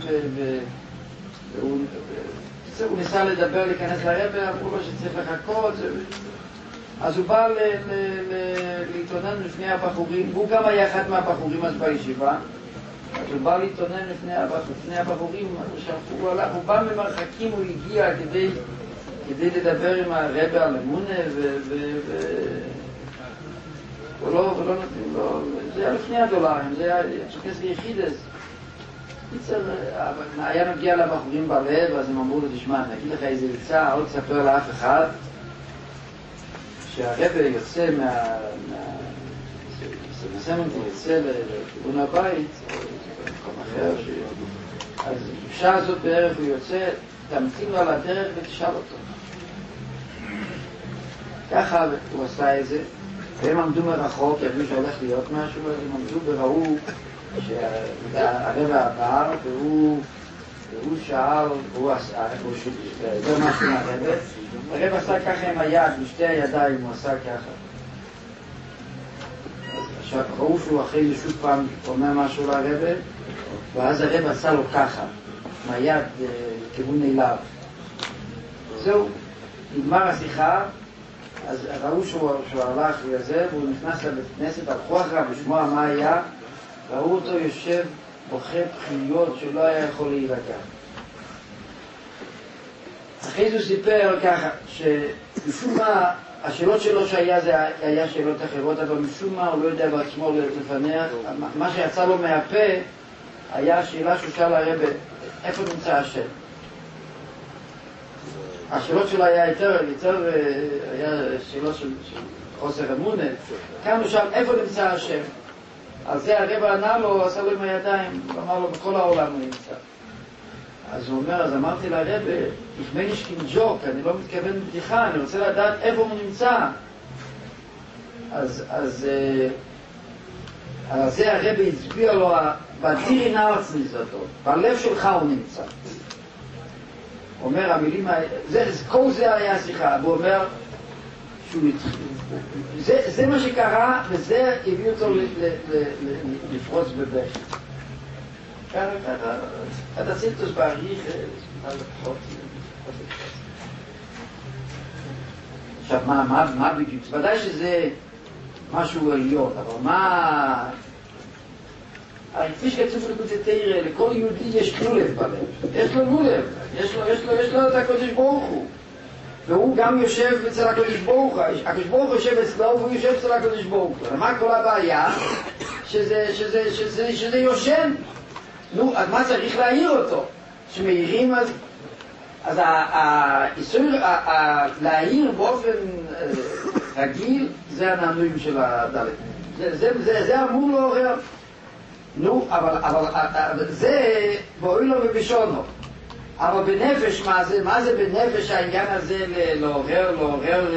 הוא ניסה לדבר, להיכנס לרבה, אמרו לו שצריך לחכות. אז הוא בא להתלונן לפני הבחורים, והוא גם היה אחד מהבחורים אז בישיבה. אז הוא בא להתלונן לפני הבחורים, הוא בא ממרחקים, הוא הגיע כדי לדבר עם הרבה על אמונה, ולא נותנים לו, זה היה לפני הדולרים, זה היה שכס ליחידס. היה נגיע לבחורים בלב, אז הם אמרו לו, תשמע, נגיד לך איזה עצה, עוד תספר לאף אחד, שהרבה יוצא מהסמנטי, יוצא לכיוון הבית, במקום אחר, אז בשעה הזאת בערב הוא יוצא, תמתין לו על הדרך ותשאל אותו. ככה הוא עשה את זה, והם עמדו מרחוק, ידעו שהולך להיות משהו, אז הם עמדו וראו שהרבע עבר, והוא שאל, זה משהו מהרבע, הרבע עשה ככה עם היד, בשתי הידיים הוא עשה ככה. עכשיו ראו שהוא אחרי זה שוב פעם אומר משהו לרבע, ואז הרבע עשה לו ככה, מהיד לכיוון אליו. זהו, נגמר השיחה, אז ראו שהוא הלך לזה, והוא נכנס לבית כנסת, הלכו אחריו לשמוע מה היה, ראו אותו יושב בוכה בחיות שלא היה יכול להירגע. אחרי זה הוא סיפר ככה, שמשום מה, השאלות שלו שהיה זה היה שאלות אחרות, אבל משום מה הוא לא יודע בעצמו לפנח, מה שיצא לו מהפה היה השאלה שהוא שאל הרבה, איפה נמצא השם? השאלות שלו היה יותר היה שאלות של חוסר אמונה. כאן הוא שאל, איפה נמצא השם? אז זה הרבה ענה לו, עשה לו עם הידיים, אמר לו, בכל העולם הוא נמצא. אז הוא אומר, אז אמרתי לרבה, ich ג'וק, אני לא מתכוון בדיחה, אני רוצה לדעת איפה הוא נמצא. אז זה הרבה הצביע לו, בדירי נארץ נזרתו, בלב שלך הוא נמצא. הוא אומר, המילים האלה, כל זה היה השיחה, הוא אומר, זה מה שקרה, וזה הביא אותו לפרוץ בבכי. אתה סילטוס בעריך, עכשיו, מה בדיוק? ודאי שזה משהו עליון, אבל מה... כפי שכתוב לקוצתרא, לכל יהודי יש לולב בלב. יש לו לולב, יש לו את הקדוש ברוך הוא. והוא גם יושב אצל הקדוש ברוך הוא. הקדוש ברוך הוא יושב אצלו והוא יושב אצל הקדוש ברוך הוא. מה כל הבעיה? שזה יושן. נו, אז מה צריך להעיר אותו? שמעירים אז האיסור להעיר באופן רגיל זה הנענועים של הדלת. זה אמור לעורר. נו, אבל זה בואי לו בבישונו. אבל בנפש, מה זה בנפש העניין הזה לעורר,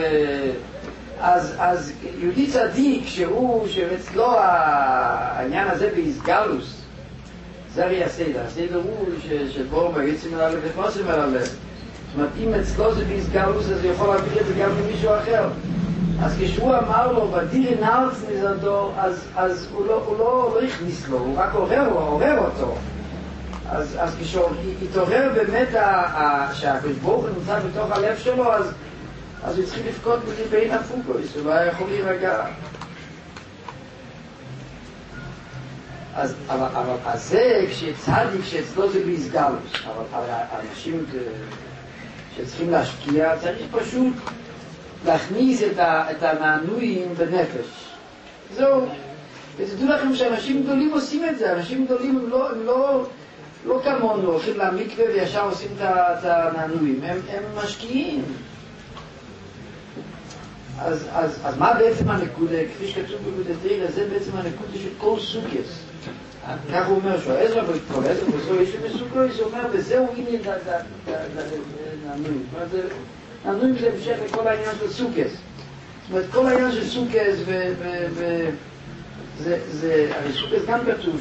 אז יהודי צדיק שאצלו העניין הזה בהסגלוס, זה הרי הסדר הוא שבור ביוצאים אליו ונכנסים אליו. זאת אומרת, אם אצלו זה בהסגלוס, אז הוא יכול להביא את זה גם למישהו אחר. אז כשהוא אמר לו, בדירי נארץ נזרתו, אז הוא לא הכניס לו, הוא רק עורר אותו. אז כשהוא התעורר באמת שהקדוש ברוך הוא נמצא בתוך הלב שלו, אז הוא צריך לפקוד בלי בין הפוקוס, הוא לא היה יכול להירגע. אבל זה, כשצדיק, כשאצלו זה בהסגלות, אבל האנשים שצריכים להשקיע, צריך פשוט להכניס את הנענועים בנפש. זהו. ותדעו לכם שאנשים גדולים עושים את זה, אנשים גדולים הם לא כמונו, הולכים למקווה וישר עושים את הנענועים, הם משקיעים. אז מה בעצם הנקודה? כפי שכתוב בגודתירה, זה בעצם הנקודה של כל סוגס. כך הוא אומר שהוא עזרא וכל עזרא וזו איש מסוגלויס, הוא אומר, וזהו עניין נענועים. נענועים זה המשך לכל העניין של סוגס. זאת אומרת, כל העניין של סוגס הרי סוגס גם כתוב,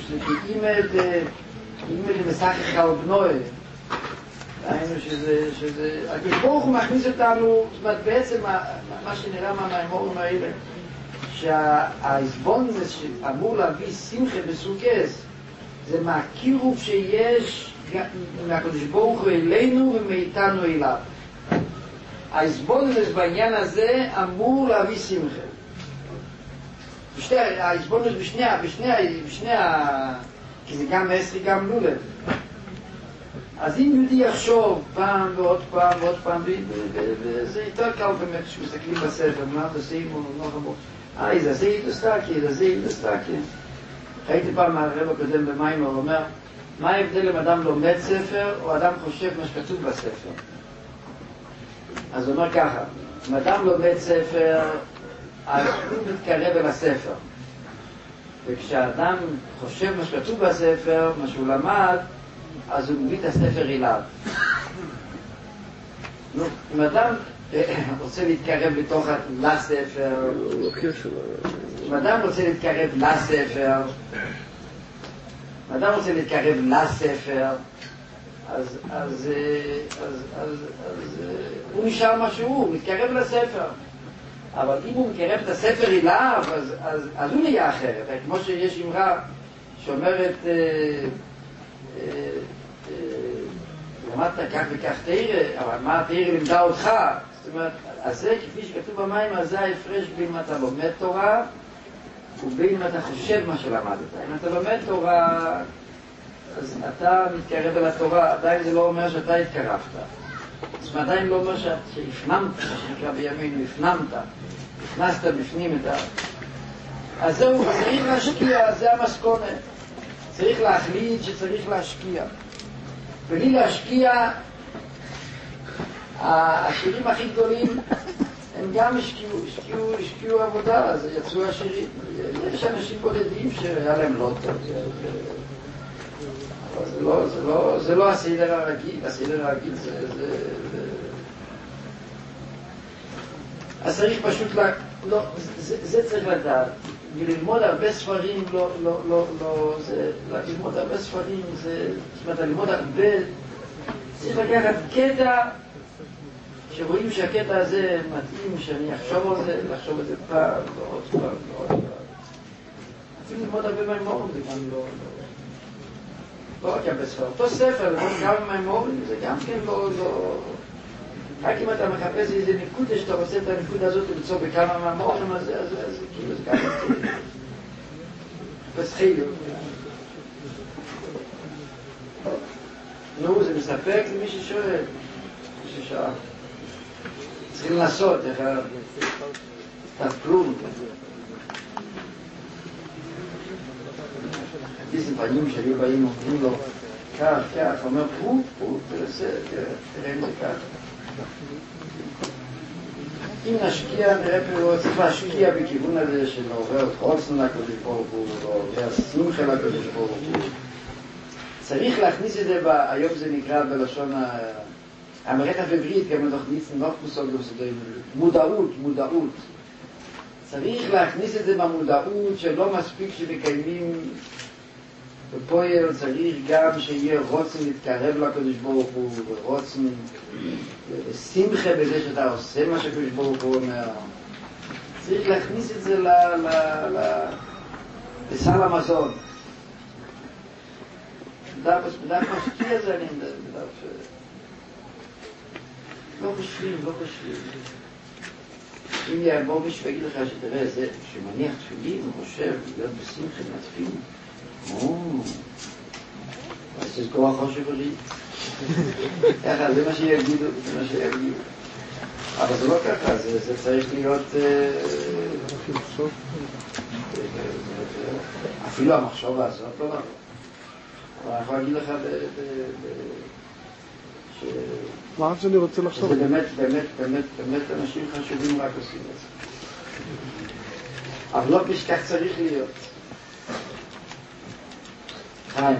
אם משחק על בנוי, היינו שזה, הקדוש ברוך הוא מכניס אותנו, זאת אומרת, בעצם מה שנראה מהמאמרים האלה, שההסבונדס שאמור להביא שמחה בסוגס, זה מהקירוב שיש מהקדוש ברוך הוא אלינו ומאיתנו אליו. ההסבונדס בעניין הזה אמור להביא שמחה. ההסבונדס בשני כי זה גם עשרי גם לולב. אז אם יהודי יחשוב פעם ועוד פעם ועוד פעם, וזה יותר קל באמת שמסתכלים בספר, מה תעשים או לא חמור. זה ידוסטקי. ראיתי פעם מהרב הקודם במיימר, הוא אומר, מה ההבדל אם אדם לומד ספר או אדם חושב מה שכתוב בספר? אז הוא אומר ככה, אם אדם לומד ספר, אז הוא מתקרב אל הספר. וכשאדם חושב מה שכתוב בספר, מה שהוא למד, אז הוא מביא את הספר אליו. אם אדם רוצה להתקרב לתוך לספר, אם אדם רוצה להתקרב לספר, אז הוא נשאר משהו, הוא מתקרב לספר. אבל אם הוא מקרב את הספר אליו, אז הוא נהיה אחרת. כמו שיש אמרה שאומרת, למדת כך וכך תאירה, אבל מה התאירה לימדה אותך? זאת אומרת, אז זה כפי שכתוב במים, אז זה ההפרש בין אם אתה לומד תורה ובין אם אתה חושב מה שלמדת. אם אתה לומד תורה, אז אתה מתקרב אל התורה, עדיין זה לא אומר שאתה התקרבת. זאת אומרת, עדיין לא אומר שהפנמת, שנקרא בימינו, הכנסת בפנים את אז זהו, צריך להשקיע, זה המסקונה. צריך להחליט שצריך להשקיע. בלי להשקיע, השירים הכי גדולים הם גם השקיעו עבודה, אז יצאו השירים. יש אנשים בודדים שהיה להם לא טוב. זה לא הסדר הרגיל, הסדר הרגיל אז צריך פשוט, זה צריך לדעת. ללמוד הרבה ספרים, ללמוד הרבה ספרים, זאת אומרת, ללמוד הרבה, צריך לקחת קטע, שרואים שהקטע הזה מתאים, שאני אחשוב על זה, לחשוב על זה פעם, ועוד פעם, ועוד פעם. אפילו ללמוד הרבה מהמורים, זה גם לא רק הרבה ספרים. אותו ספר, ללמוד גם מהמורים, זה גם כן לא... רק אם אתה מחפש איזה נקודה שאתה רוצה את הנקודה הזאת למצוא בכמה מהמורים, אז כאילו זה ככה חפש חילוק. נו, זה מספק למי ששואל. מי ששאל. צריכים לעשות, איך תפלום. דיסים פנים שלי באים, אומרים לו, כך, אומר, תראה אם זה כך. אם נשקיע, נראה פה, צריך להשקיע בכיוון הזה של עובר חוסן לקודש ברוך הוא, ועובר שמחה לקודש ברוך הוא. צריך להכניס את זה, היום זה נקרא בלשון המערכת בברית, גם לתוכנית נוח מושג מודעות. צריך להכניס את זה במודעות שלא מספיק שמקיימים בפועל, צריך גם שיהיה רוצן להתקרב לקודש ברוך הוא, ורוצן שמחה בזה שאתה עושה מה שקודש ברוך הוא אומר. צריך להכניס את זה לסל המזון. בדף משקיע זה אני בדף לא חושבים. אם יעבור מישהו ויגיד לך שתראה זה, שמניח תפילין, הוא חושב להיות בשמחה מהתפילין, אז יש כוח חושב אותי. ככה, זה מה שיגידו, אבל זה לא ככה, זה צריך להיות... אפילו המחשבה הזאת לא נכון. אבל אני יכול להגיד לך מה שאני רוצה לחשוב? זה באמת אנשים חשובים רק עושים את זה. אבל לא כך צריך להיות. חיים.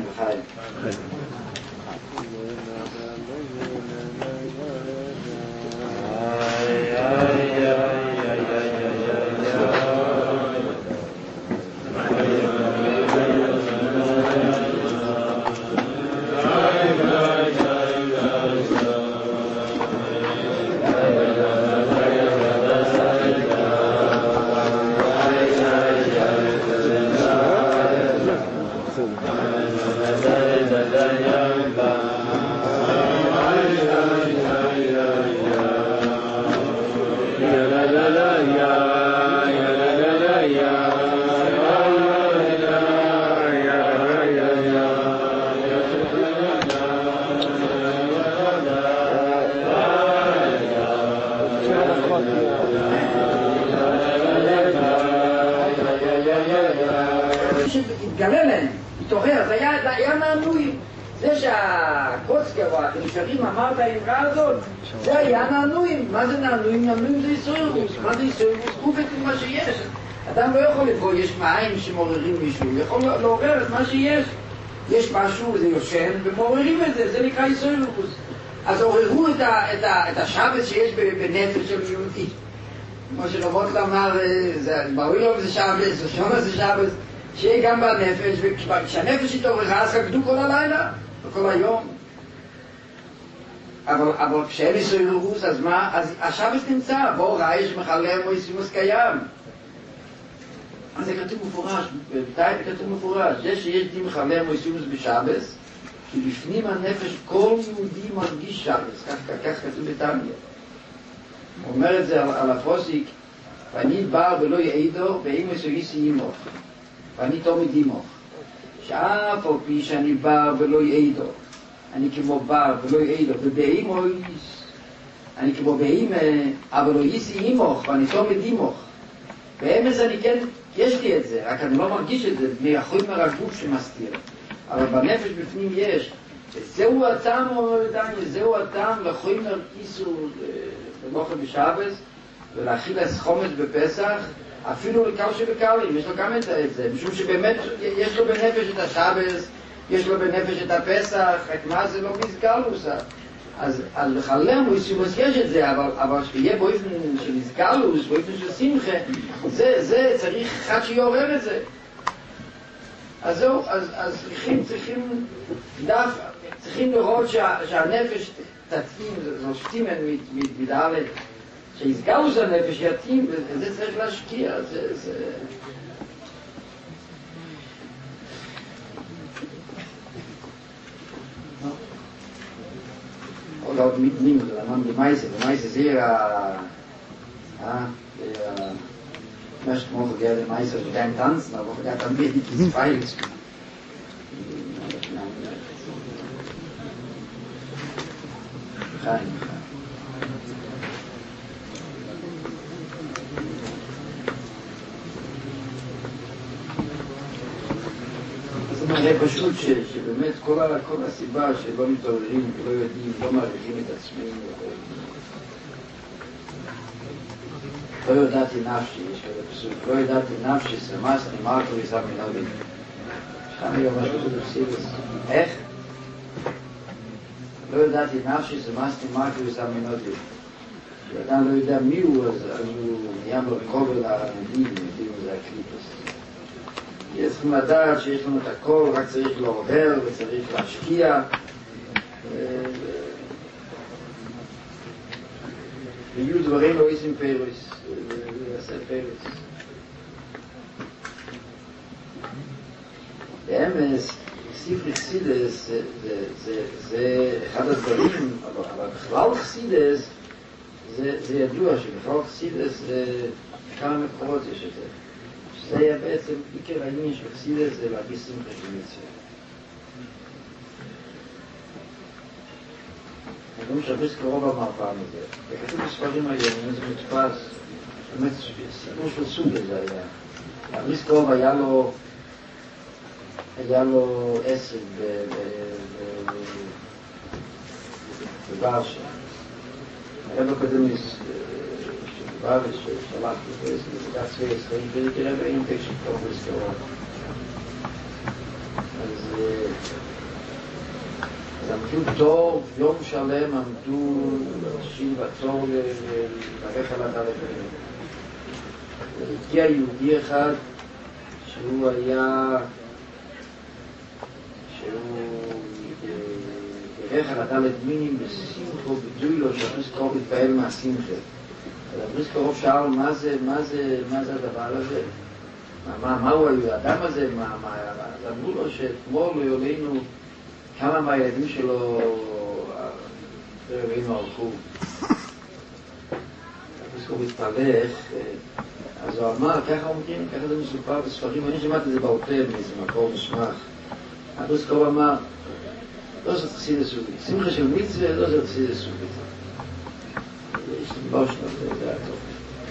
התגלה להם, התעורר, זה היה נענועים. זה שהקוצקר או הנשארים אמרת האמרה הזאת, זה היה נענועים. מה זה נענועים? נענועים זה איסוירוס. מה זה איסוירוס? הוא בעצם מה שיש. אדם לא יכול לבוא, יש מים שמעוררים מישהו, הוא יכול לעורר את מה שיש. יש משהו, זה יושן, ומעוררים את זה, זה נקרא איסוירוס. אז עוררו את השבת שיש בנפש של יהודי. כמו שרבות אמר, ברור לו זה שבת, שונה זה שבת, שיהיה גם בנפש, וכשהנפש התעוררה, אז רקדו כל הלילה, וכל היום. אבל כשאין איסוירוס, אז מה? אז השבת נמצא, בוא ראה שמחלם או איסימוס קיים. אז זה כתוב מפורש, בטייט כתוב מפורש, זה שיש די מחלם או איסימוס בשבת, כי בפנים הנפש כל יהודי מרגיש שבת, כך כתוב בטניה. הוא אומר את זה על הפוסיק, ואני בר ולא יעידו, ואימו סוגיסי אימוך. ואני תומד אימוך. שאף על פי שאני בר ולא יעידו, אני כמו בר ולא יעידו, ובאימו אני כמו באימה, אבל לא ייסי אימוך, ואני תומד אימוך. באמס אני כן, יש לי את זה, רק אני לא מרגיש את זה, מהחומר הגוף שמסתיר. אבל בנפש בפנים יש. זהו הטעם, זהו הטעם לחומר איסור במוחד בשבס, ולהכיל חומץ בפסח, אפילו לקל שבקלים, יש לו גם את זה, משום שבאמת יש לו בנפש את השבס, יש לו בנפש את הפסח, רק מה זה לא מזכר לוסה. אז על חלם הוא סימוס יש את זה, אבל שיהיה באופן של מזכר לוס, באופן של שמחה, זה צריך אחד שיעורר את זה. אז זהו, אז צריכים לראות שהנפש תתאים, זו שתימן מדעלת, שהסגרו זה הנפש יתאים, וזה צריך להשקיע, זה... עוד מתנים, זה למען במייסה זה יהיה משהו כמו חוגר למייסה, זה גם טנצן, אבל חוגר תמיד זה פיילס. חיים. זה מראה פשוט שבאמת כל הסיבה שלא מתעוררים ולא יודעים, לא מעריכים את עצמנו, לא ידעתי נפשי, יש כזה פסוק, לא ידעתי נפשי, סמסתי מרקו ויסם מנודים. שם היום משהו זה פסיבוס. איך? לא ידעתי נפשי, סמסתי מרקו ויסם מנודים. כשאדם לא יודע מי הוא, אז הוא נהיה מרכובר לענדים, יודעים זה הקליפוס. יש צריכים לדעת שיש לנו את הכל, רק צריך לעורר וצריך להשקיע. ויהיו דברים לא עושים פיירוס, ויעשה פיירוס. באמס, ספרי חסידס זה אחד הדברים, אבל בכלל חסידס זה ידוע שבכלל חסידס זה כמה מקורות יש את זה. שזה היה בעצם עיקר העניין של חסידות, זה להביא שמחה של מצווה. אני שהבריס קרוב אמר פעם הזה, וכתוב בספרים היום, זה מודפס, באמת סיפור של סוג הזה היה. הבריס קרוב היה לו עסק בוורשה. הרב הקודם שדבר ששלח לבדיקת צבאי ישראלים, וזה רב האינטק של קרוב בריס קרוב. אז עמדו תור, יום שלם עמדו אנשים בתור לברך על הדלת. הגיע יהודי אחד שהוא ברך על הדלת מינים בשמחו, בדוי לו שהבריס קרוב התפעל מהשמחה. אז הבריס קרוב שאל מה זה הדבר הזה? מהו האדם הזה? אז אמרו לו שאתמול יולנו כמה מהילדים שלו רבינו הלכו. הבריס קרוב התפלך, אז הוא אמר, ככה אומרים, ככה זה מסופר בספרים, אני שמעתי את זה באוטל מאיזה מקום משמח. הבריס קרוב אמר, לא זאת חסידות סוגית. שמחה של מצווה, לא זאת חסידות סוגית. יש דבר שלנו, זה היה טוב.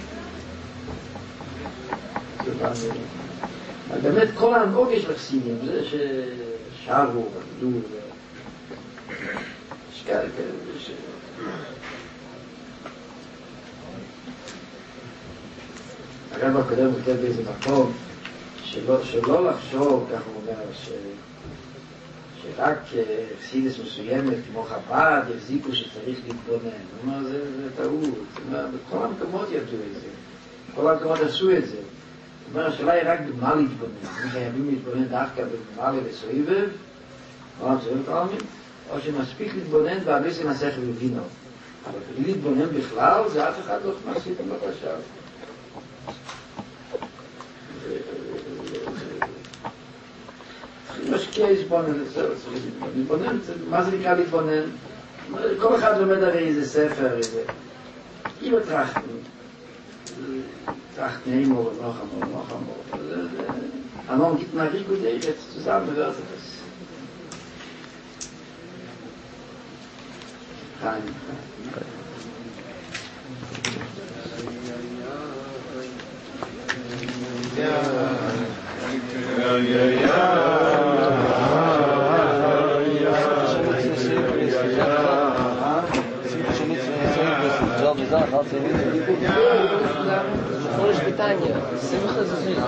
אבל באמת כל ההנהוגה של החסידים, זה ששרו, עבדו, שכאלה כאלה, הרב הקודם כותב באיזה מקום, שלא לחשוב, כך הוא אומר, שרק חסידות מסוימת, כמו חב"ד, החזיקו שצריך להתבונן. הוא אומר, זה טעות. בכל המקומות ידעו את זה. כל המקומות עשו את זה. הוא אומר, השאלה היא רק במה להתבונן. אם חייבים להתבונן דווקא במעלה וסויבב, או שמספיק להתבונן באביס עם השכל ובינו. אבל בלי להתבונן בכלל, זה אף אחד לא מחסיד עם בקשה. משקיע להתבונן, להתבונן, מה זה נקרא להתבונן? כל אחד לומד הרי איזה ספר, איזה... אם tracht nehmen oder noch einmal. Anon gibt eine Rigo, die jetzt zusammenwertet ist. Kein. Możesz pytanie, Simcha z Zim.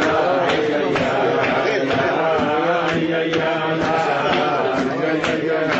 Yeah.